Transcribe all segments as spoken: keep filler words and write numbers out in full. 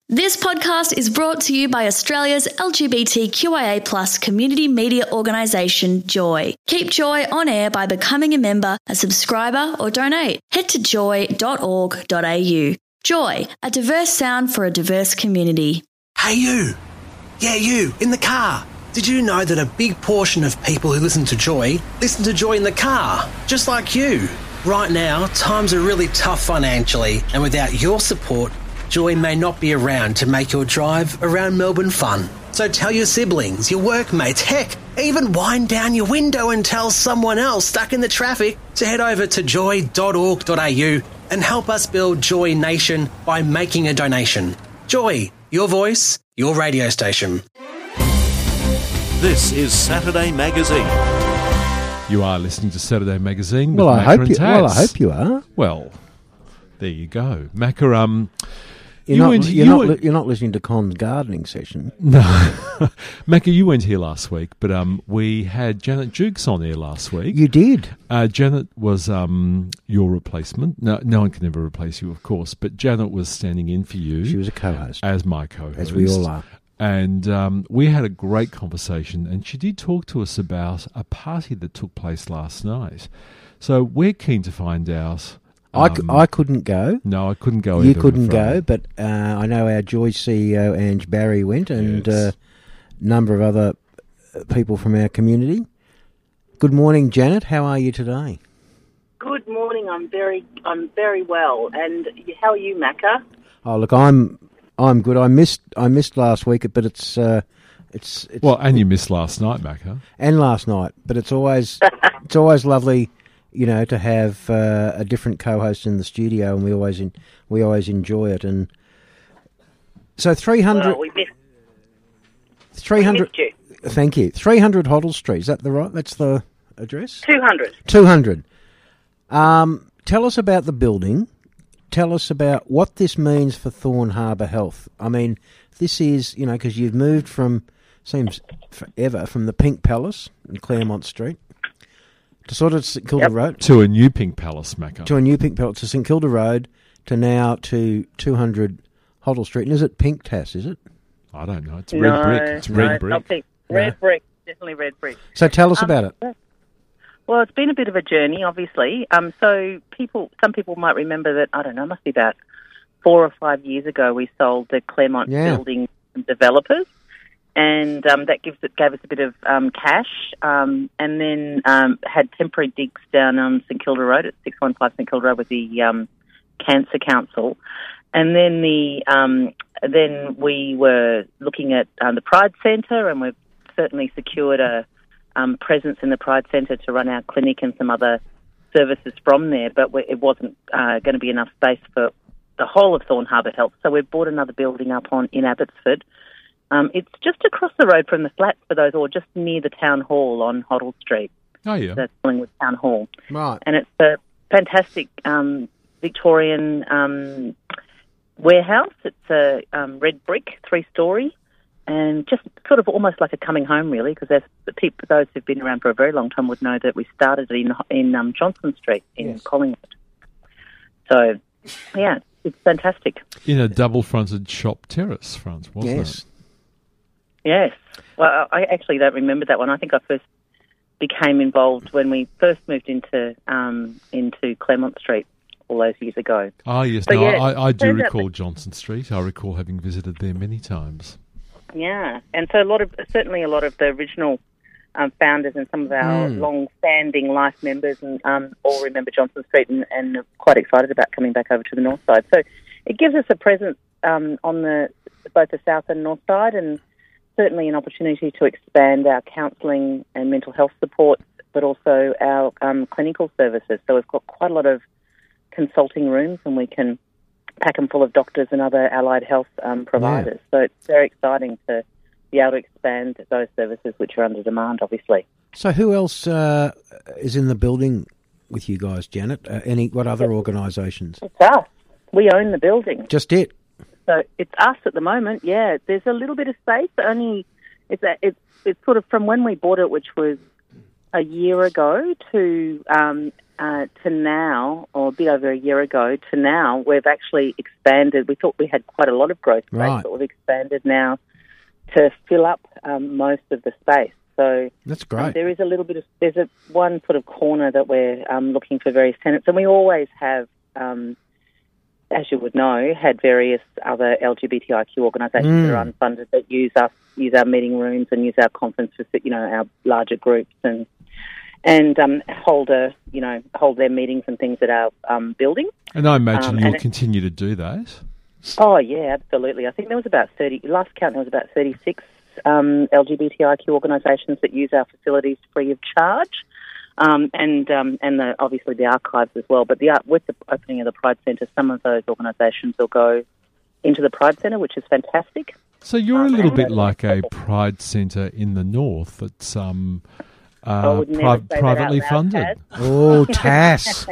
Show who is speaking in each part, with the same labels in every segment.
Speaker 1: This podcast is brought to you by Australia's L G B T Q I A plus community media organisation, Joy. Keep Joy on air by becoming a member, a subscriber or donate. Head to joy dot org dot a u. Joy, a diverse sound for a diverse community.
Speaker 2: Hey you! Yeah, you, in the car. Did you know that a big portion of people who listen to Joy listen to Joy in the car, just like you? Right now, times are really tough financially, and without your support, Joy may not be around to make your drive around Melbourne fun. So tell your siblings, your workmates, heck, even wind down your window and tell someone else stuck in the traffic to head over to joy dot org dot a u and help us build Joy Nation by making a donation. Joy, your voice, your radio station.
Speaker 3: This is Saturday Magazine.
Speaker 4: You are listening to Saturday Magazine.
Speaker 5: Well,
Speaker 4: with
Speaker 5: I
Speaker 4: Macca
Speaker 5: hope
Speaker 4: and
Speaker 5: you.
Speaker 4: Taz.
Speaker 5: Well, I hope you are.
Speaker 4: Well, there you go, Macca. Um,
Speaker 5: You're,
Speaker 4: you
Speaker 5: not,
Speaker 4: went,
Speaker 5: you're,
Speaker 4: you
Speaker 5: not,
Speaker 4: went,
Speaker 5: li- you're not listening to Con's gardening session.
Speaker 4: No, Macca, you went here last week, but um, we had Janet Jukes on air last week.
Speaker 5: You did.
Speaker 4: Uh, Janet was um, your replacement. No, no one can ever replace you, of course, but Janet was standing in for you.
Speaker 5: She was a co-host,
Speaker 4: as my co-host,
Speaker 5: as we all are.
Speaker 4: And um, we had a great conversation, and she did talk to us about a party that took place last night. So we're keen to find out. Um,
Speaker 5: I, c- I couldn't go.
Speaker 4: No, I couldn't go.
Speaker 5: You
Speaker 4: either,
Speaker 5: couldn't
Speaker 4: I'm afraid.
Speaker 5: go, but uh, I know our Joy C E O, Ange Barry, went, and a
Speaker 4: Yes.
Speaker 5: uh, number of other people from our community. Good morning, Janet. How are you today?
Speaker 6: Good morning. I'm very, I'm very well. And how are you, Macca?
Speaker 5: Oh, look, I'm I'm good. I missed I missed last week, but it's uh, it's, it's
Speaker 4: Well, and you missed last night, Macca.
Speaker 5: and last night, but it's always it's always lovely, you know, to have uh, a different co-host in the studio, and we always in, we always enjoy it. And so three hundred,
Speaker 6: Well, we missed,
Speaker 5: three hundred.
Speaker 6: we missed you.
Speaker 5: Thank you. Three hundred Hoddle Street. Is that the right? That's the address.
Speaker 6: Two hundred.
Speaker 5: Two hundred. Um, tell us about the building. Tell us about what this means for Thorn Harbour Health. I mean, this is, you know, because you've moved from, seems forever, from the Pink Palace in Claremont Street to sort of St Kilda
Speaker 6: Yep.
Speaker 5: Road,
Speaker 4: To a new Pink Palace, Macca.
Speaker 5: to a new Pink Palace, to St Kilda Road, to now to two hundred Hoddle Street. And is it Pink Tass, is it?
Speaker 4: I don't know. It's
Speaker 6: No,
Speaker 4: red brick. It's
Speaker 6: no,
Speaker 4: red
Speaker 6: it's
Speaker 4: brick.
Speaker 6: not pink. Red brick. Definitely red brick.
Speaker 5: So tell us
Speaker 6: Um,
Speaker 5: about it.
Speaker 6: Well, it's been a bit of a journey, obviously. Um, so people, some people might remember that, I don't know, it must be about four or five years ago, we sold the Claremont
Speaker 5: Yeah.
Speaker 6: building to developers. And um, that gives it, gave us a bit of um, cash, um, and then um, had temporary digs down on St Kilda Road at six one five St Kilda Road with the um, Cancer Council, and then the um, then we were looking at um, the Pride Centre, and we've certainly secured a um, presence in the Pride Centre to run our clinic and some other services from there. But we, it wasn't uh, going to be enough space for the whole of Thorn Harbour Health, so we've bought another building up on in Abbotsford. Um, it's just across the road from the flats for those, or just near the town hall on Hoddle Street.
Speaker 4: Oh, yeah.
Speaker 6: That's Collingwood Town Hall.
Speaker 5: Right.
Speaker 6: And it's a fantastic um, Victorian um, warehouse. It's a um, red brick, three-storey, and just sort of almost like a coming home, really, because there's the people, those who've been around for a very long time would know that we started in in um, Johnson Street in
Speaker 5: Yes.
Speaker 6: Collingwood. So, yeah, it's fantastic.
Speaker 4: In a double-fronted shop terrace front, wasn't
Speaker 5: Yes.
Speaker 4: it?
Speaker 6: Yes. Well, I actually don't remember that one. I think I first became involved when we first moved into um, into Claremont Street all those years ago.
Speaker 4: Oh, yes.
Speaker 6: So,
Speaker 4: no,
Speaker 6: yeah,
Speaker 4: I, I do
Speaker 6: turns out
Speaker 4: recall Johnson Street. I recall having visited there many times.
Speaker 6: Yeah, and so a lot of certainly a lot of the original um, founders and some of our
Speaker 5: Mm.
Speaker 6: long-standing life members and um, all remember Johnson Street and, and are quite excited about coming back over to the north side. So it gives us a presence um, on the both the south and north side, and certainly an opportunity to expand our counselling and mental health support, but also our um, clinical services. So we've got quite a lot of consulting rooms, and we can pack them full of doctors and other allied health um, providers. So it's very exciting to be able to expand those services which are under demand, obviously.
Speaker 5: So who else uh, is in the building with you guys, Janet? Uh, any what other organisations?
Speaker 6: It's us. We own the building.
Speaker 5: Just it.
Speaker 6: So it's us at the moment, yeah. There's a little bit of space, but only it's a, it's it's sort of from when we bought it, which was a year ago, to um, uh, to now, or a bit over a year ago, to now, we've actually expanded. We thought we had quite a lot of growth space,
Speaker 5: Right.
Speaker 6: but we've expanded now to fill up um, most of the space. So
Speaker 5: That's
Speaker 6: um,
Speaker 5: great.
Speaker 6: there is a little bit of, there's a one sort of corner that we're um, looking for various tenants, and we always have, um, as you would know, had various other L G B T I Q organisations
Speaker 5: Mm.
Speaker 6: that are unfunded that use us, use our meeting rooms and use our conferences, you know, our larger groups and and um, hold a, you know, hold their meetings and things at our um, building.
Speaker 4: And I imagine
Speaker 6: Um,
Speaker 4: you'll
Speaker 6: and it-
Speaker 4: continue to do those.
Speaker 6: Oh yeah, absolutely. I think there was about thirty. Last count, there was about thirty-six um, L G B T I Q organisations that use our facilities free of charge, um, and um, and the, obviously the archives as well. But the art, with the opening of the Pride Centre, some of those organisations will go into the Pride Centre, which is fantastic.
Speaker 4: So you're a
Speaker 6: Um,
Speaker 4: little
Speaker 6: and-
Speaker 4: bit like a Pride Centre in the north that's um,
Speaker 6: I
Speaker 4: uh,
Speaker 6: would never
Speaker 4: pri-
Speaker 6: say that out
Speaker 4: privately
Speaker 6: loud,
Speaker 4: funded.
Speaker 6: Taz.
Speaker 5: Oh, Tass.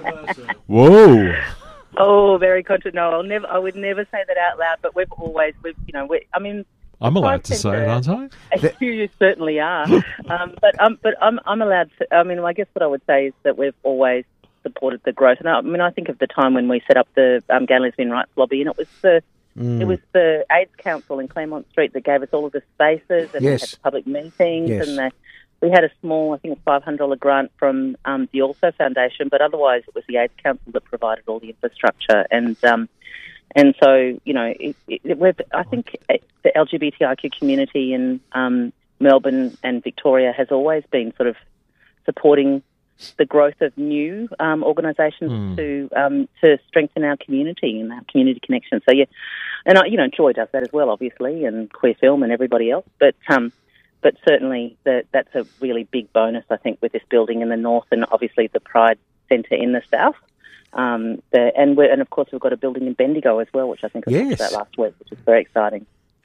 Speaker 4: Whoa!
Speaker 6: Oh, very conscious. No, I'll never. I would never say that out loud. But we've always, we've, you know, we. I mean,
Speaker 4: I'm
Speaker 6: the
Speaker 4: allowed
Speaker 6: Pride
Speaker 4: to say it,
Speaker 6: Centre-
Speaker 4: aren't I?
Speaker 6: you certainly are. um, but um, but I'm I'm allowed to. I mean, I guess what I would say is that we've always supported the growth. And I, I mean, I think of the time when we set up the um, Gay and Lesbian Rights Lobby, and it was the
Speaker 5: Mm.
Speaker 6: it was the AIDS Council in Claremont Street that gave us all of the spaces and we
Speaker 5: Yes.
Speaker 6: had the public meetings
Speaker 5: Yes.
Speaker 6: and the, we had a small, I think, a five hundred dollars grant from um, the Also Foundation, but otherwise it was the AIDS Council that provided all the infrastructure. And um, and so, you know, it, it, we've, I think the L G B T I Q community in um, Melbourne and Victoria has always been sort of supporting the growth of new um, organisations
Speaker 4: Hmm.
Speaker 6: to um, to strengthen our community and our community connection. So yeah, and I, you know, Joy does that as well, obviously, and Queer Film and everybody else. But um, but certainly that that's a really big bonus, I think, with this building in the north, and obviously the Pride Centre in the south. Um, the, and we're, and of course we've got a building in Bendigo as well, which I think I
Speaker 5: Yes.
Speaker 6: talked about last week, which is very exciting.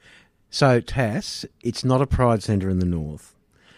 Speaker 5: So, Tass, it's not a Pride Centre in the north.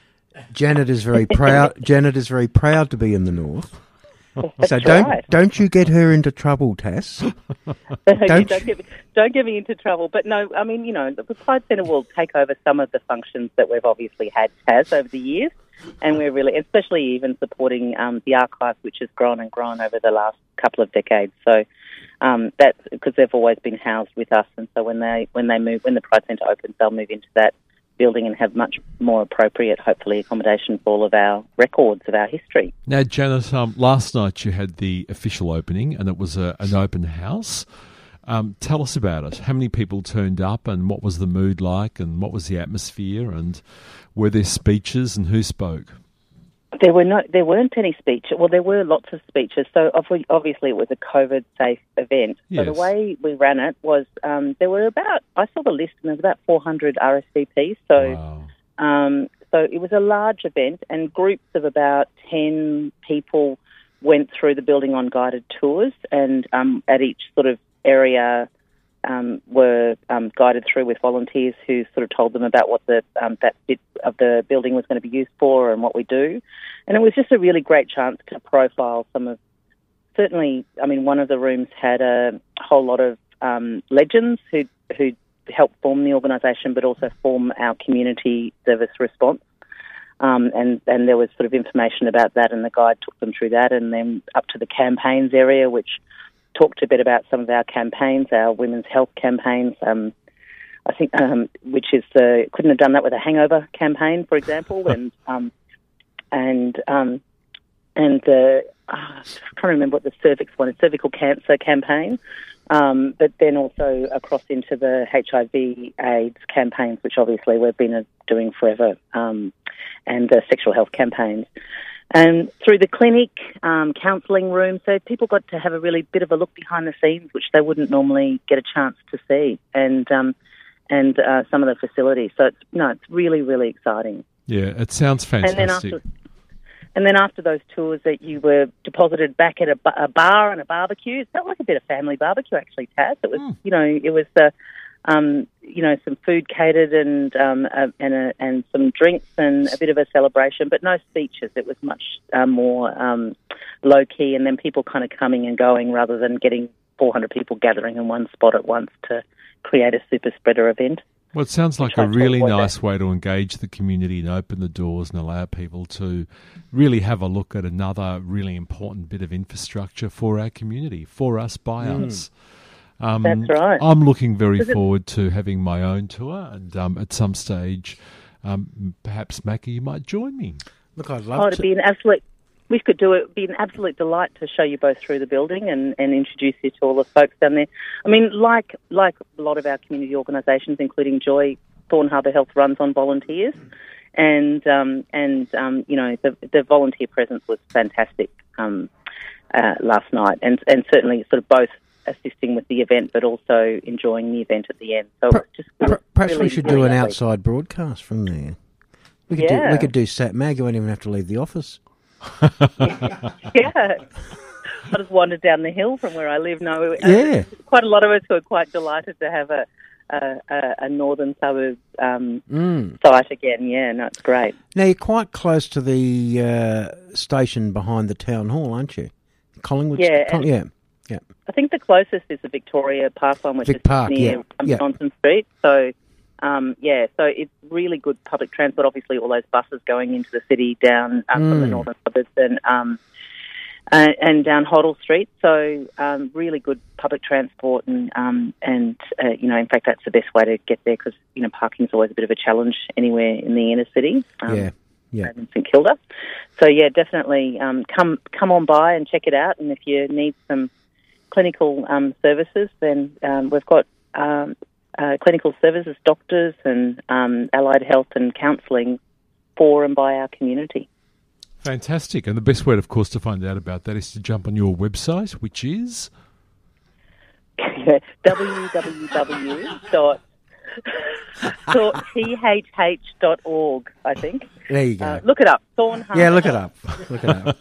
Speaker 5: Janet is very proud. Janet is very proud to be in the north.
Speaker 6: That's
Speaker 5: So don't
Speaker 6: right.
Speaker 5: don't you get her into trouble, Tass.
Speaker 6: don't,
Speaker 5: Don't
Speaker 6: don't,
Speaker 5: you-
Speaker 6: get me, don't get me into trouble. But no, I mean, you know, the Pride Centre will take over some of the functions that we've obviously had has over the years, and we're really, especially even supporting um, the archive, which has grown and grown over the last couple of decades. So um, that's because they've always been housed with us, and so when they when they move, when the Pride Centre opens, they'll move into that building and have much more appropriate, hopefully, accommodation for all of our records of our history.
Speaker 4: Now, Janet, um, last night you had the official opening, and it was a, an open house. Um, tell us about it. How many people turned up, and what was the mood like, and what was the atmosphere, and were there speeches, and who spoke?
Speaker 6: There were no, there weren't any speeches. Well, there were lots of speeches. So obvi- obviously it was a COVID-safe event. So
Speaker 4: Yes.
Speaker 6: the way we ran it was um, there were about, I saw the list, and there was about four hundred R S V Ps. So
Speaker 4: Wow.
Speaker 6: um, so it was a large event, and groups of about ten people went through the building on guided tours, and um, at each sort of area um, were um, guided through with volunteers who sort of told them about what the um, that bit of the building was going to be used for and what we do. And it was just a really great chance to profile some of, certainly, I mean, one of the rooms had a whole lot of um, legends who who helped form the organisation, but also form our community service response. Um, and, and there was sort of information about that, and the guide took them through that, and then up to the campaigns area, which talked a bit about some of our campaigns, our women's health campaigns. Um, I think, um, which is uh, couldn't have done that with a hangover campaign, for example, and um, and um, and the uh, I'm trying to remember what the cervix one is, cervical cancer campaign. Um, but then also across into the H I V AIDS campaigns, which obviously we've been uh, doing forever, um, and the sexual health campaigns. And through the clinic, um, counselling room, so people got to have a really bit of a look behind the scenes, which they wouldn't normally get a chance to see, and um, and uh, some of the facilities. So it's no, it's really really exciting.
Speaker 4: Yeah, it sounds fantastic.
Speaker 6: And then after, and then after those tours, that you were deposited back at a, ba- a bar and a barbecue. It felt like a bit of family barbecue, actually, Taz. It was,
Speaker 4: Mm.
Speaker 6: you know, it was, uh, um, you know, some food catered and um, uh, and a, and some drinks and a bit of a celebration, but no speeches. It was much uh, more um, low key, and then people kind of coming and going rather than getting four hundred people gathering in one spot at once to create a super spreader event.
Speaker 4: Well, it sounds like
Speaker 6: try
Speaker 4: a
Speaker 6: to
Speaker 4: really
Speaker 6: avoid
Speaker 4: nice
Speaker 6: that.
Speaker 4: way to engage the community and open the doors and allow people to really have a look at another really important bit of infrastructure for our community, for us, by us. Um,
Speaker 6: That's right.
Speaker 4: I'm looking very
Speaker 6: Does it-
Speaker 4: forward to having my own tour, and um, at some stage, um, perhaps, Mackie, you might join me.
Speaker 5: Look, I'd
Speaker 6: Oh,
Speaker 5: love
Speaker 6: it'd
Speaker 5: to.
Speaker 6: be an absolute. We could do it. It'd be an absolute delight to show you both through the building and, and introduce you to all the folks down there. I mean, like like a lot of our community organisations, including Joy, Thorn Harbour Health runs on volunteers, and um, and um, you know the the volunteer presence was fantastic um, uh, last night, and and certainly sort of both assisting with the event, but also enjoying the event at the end. So it was just
Speaker 5: Per- Perhaps
Speaker 6: really,
Speaker 5: we should
Speaker 6: really
Speaker 5: do an
Speaker 6: lovely.
Speaker 5: outside broadcast from there. We could do
Speaker 6: Yeah.
Speaker 5: we could do Sat Mag. You won't even have to leave the office.
Speaker 6: Yeah. I just wandered down the hill from where I live. No, uh,
Speaker 5: Yeah.
Speaker 6: quite a lot of us who are quite delighted to have a a, a, a northern suburb um,
Speaker 5: Mm.
Speaker 6: site again. Yeah, no, it's great.
Speaker 5: Now you're quite close to the uh, station behind the town hall, aren't you? Collingwood.
Speaker 6: Yeah,
Speaker 5: Col-
Speaker 6: and-
Speaker 5: yeah. Yeah.
Speaker 6: I think the closest is the Victoria Park one, which
Speaker 5: Vic
Speaker 6: is
Speaker 5: Park,
Speaker 6: near
Speaker 5: yeah,
Speaker 6: um,
Speaker 5: yeah.
Speaker 6: Johnson Street. So, um, yeah, so it's really good public transport. Obviously, all those buses going into the city down um, from the
Speaker 5: Mm.
Speaker 6: northern suburbs and um, uh, and down Hoddle Street. So, um, really good public transport, and um, and uh, you know, in fact, that's the best way to get there because you know, parking's always a bit of a challenge anywhere in the inner city. Um,
Speaker 5: Yeah. Yeah.
Speaker 6: in St Kilda. So yeah, definitely um, come come on by and check it out. And if you need some clinical um, services, then um, we've got um, uh, clinical services, doctors, and um, allied health and counselling for and by our community.
Speaker 4: Fantastic. And the best way, of course, to find out about that is to jump on your website, which is...
Speaker 6: w w w dot t h h dot org, I think.
Speaker 5: There you go.
Speaker 6: Uh, look it up. Thorn Harbour.
Speaker 5: yeah, look it up. Look it up.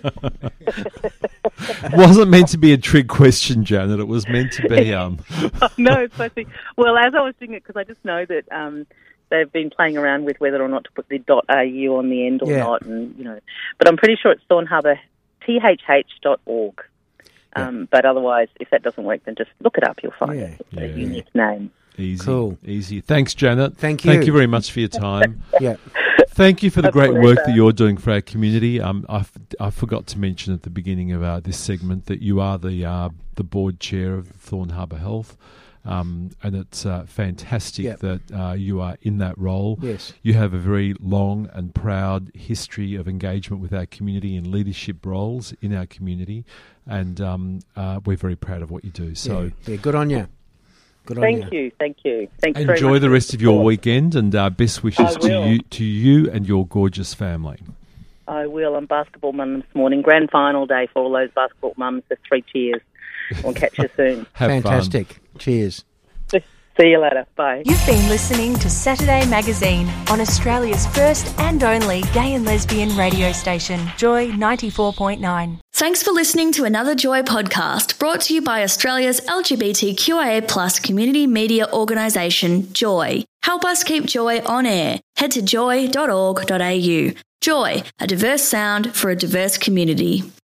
Speaker 4: wasn't meant to be a trick question, Janet. It was meant to be... Um,
Speaker 6: No, it's supposed to be. Well, as I was doing it, because I just know that um, they've been playing around with whether or not to put the .au on the end or
Speaker 5: Yeah.
Speaker 6: not, and you know. But I'm pretty sure it's Thorn Harbour t h h dot org. Um, But otherwise, if that doesn't work, then just look it up. You'll find
Speaker 5: Yeah.
Speaker 6: it. It's a
Speaker 4: Yeah.
Speaker 6: unique name.
Speaker 4: easy.
Speaker 5: Cool.
Speaker 4: Easy. Thanks, Janet.
Speaker 5: Thank
Speaker 4: Thank
Speaker 5: you.
Speaker 4: you very much for your time.
Speaker 5: Yeah.
Speaker 4: Thank you for the
Speaker 6: A
Speaker 4: great work
Speaker 6: pleasure.
Speaker 4: that you're doing for our community. Um, I, f- I forgot to mention at the beginning of uh, this segment that you are the uh, the board chair of Thorn Harbour Health, um, and it's uh, fantastic
Speaker 5: Yep.
Speaker 4: that uh, you are in that role.
Speaker 5: Yes.
Speaker 4: You have a very long and proud history of engagement with our community and leadership roles in our community, and um, uh, we're very proud of what you do. So.
Speaker 5: yeah. yeah, good on you. Good on
Speaker 6: Thank you. Thank you. Thanks very
Speaker 4: Enjoy
Speaker 6: much
Speaker 4: the
Speaker 6: for
Speaker 4: rest of your
Speaker 6: support.
Speaker 4: weekend, and uh, best wishes
Speaker 6: I
Speaker 4: to
Speaker 6: will.
Speaker 4: you, to you and your gorgeous family.
Speaker 6: I will. I'm basketball mum this morning. Grand final day for all those basketball mums. The three cheers. We'll catch you soon.
Speaker 4: Have
Speaker 5: Fantastic. Cheers.
Speaker 6: See you later. Bye.
Speaker 3: You've been listening to Saturday Magazine on Australia's first and only gay and lesbian radio station, Joy ninety-four point nine.
Speaker 1: Thanks for listening to another Joy podcast brought to you by Australia's L G B T Q I A plus community media organisation, Joy. Help us keep Joy on air. Head to joy dot org dot a u. Joy, a diverse sound for a diverse community.